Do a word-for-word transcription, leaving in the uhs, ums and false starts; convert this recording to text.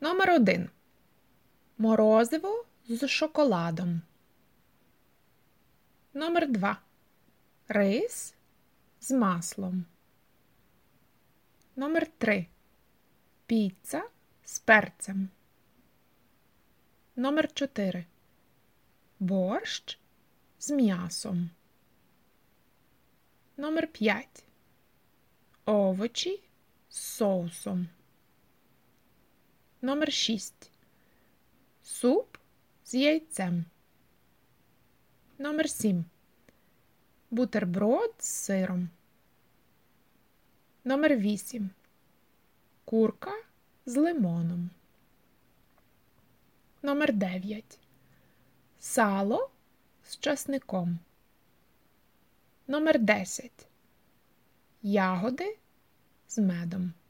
Номер один. Морозиво з шоколадом. Номер два. Рис з маслом. Номер три. Піца з перцем. Номер чотири. Борщ з м'ясом. Номер п'ять. Овочі з соусом. Номер шість. Суп з яйцем. Номер сім. Бутерброд з сиром. Номер вісім. Курка з лимоном. Номер дев'ять. Сало з часником. Номер десять. Ягоди з медом.